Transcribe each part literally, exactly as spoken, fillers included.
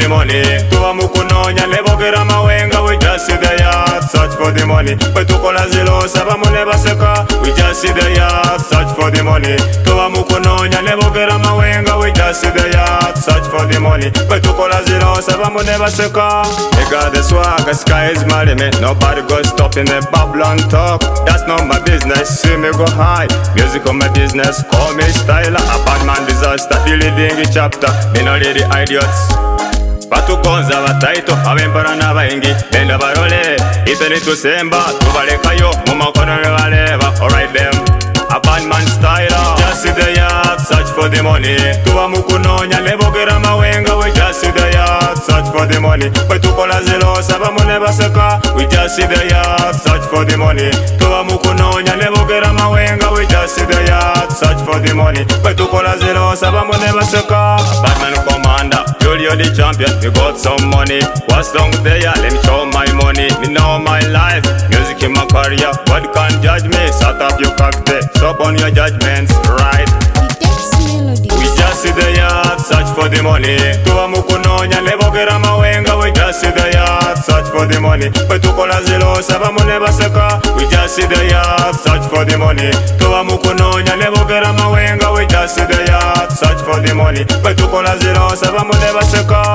the money. Tuwa mukunonya nebogera mawenga. We just see the yard, search for the money. Petukola zilo sabamu nebaseka. We just see the yard, search for the money. Tuwa mukunonya nebogera mawenga. We just see the yard, search for the money. Petukola zilo sabamu nebaseka. They got the swag, the sky is my limit. Nobody go stop in the Babylon talk. That's not my business, see me go high. Music on my business, call me styler. A bad man disaster, the leading chapter. Me no lady idiots. Batugonza bataito, abempara n'abahingi benda barole, iteni tusemba tubalekayo mu makono ne baleba. Alright them, a bad man styler. Just see the yard, search for the money. Tuwa mukunonya nebogera mawenga. We just see the yard, search for the money. Petukola zilo sabamu nebaseka. We just see the yard, search for the money. Tuwa mukunonya nebogera mawenga. We just see the yard, search for the money. Petukola zilo sabamu nebaseka. Bad man commander, you're the champion. We got some money. What's wrong there? Let me show my money. Me know my life. Music in my career. God can't judge me. Shut up your cocktail. Stop on your judgments, right? We just see the yard, search for the money. Tuwa mukunonya nebogera mawenga. We just see the yard, search for the money. Petukola zilo sabamu nebaseka. We just see the yard, search for the money. Tuwa mukunonya nebogera mawenga. We just see the yard, search for the money. Petukola zilo sabamu nebaseka.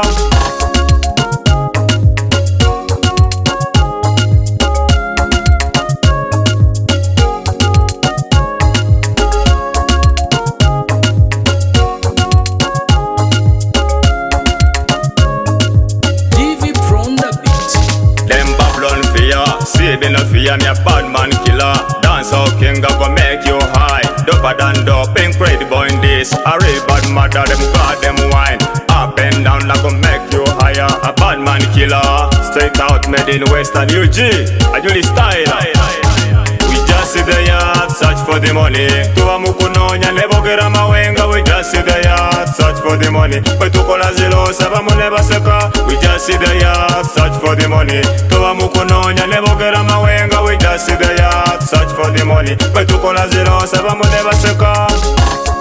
See me no fear, me a bad man killer. Dance out king, I go make you high. Doper than dope, incredible in this. A real bad mother, them got them wine. Up and down, I go make you higher. A bad man killer, straight out made in Western U G. A Julie style. We just see the yard, search for the money. Tuwa mukunonya nebogera mawenga. We just see the yard, search for the money. Petukola zilo sabamu nebaseka. We just see the yard, search for the money. Tuwa mukunonya nebogera mawenga. We just see the yard, search for the money. Petukola zilo sabamu nebaseka.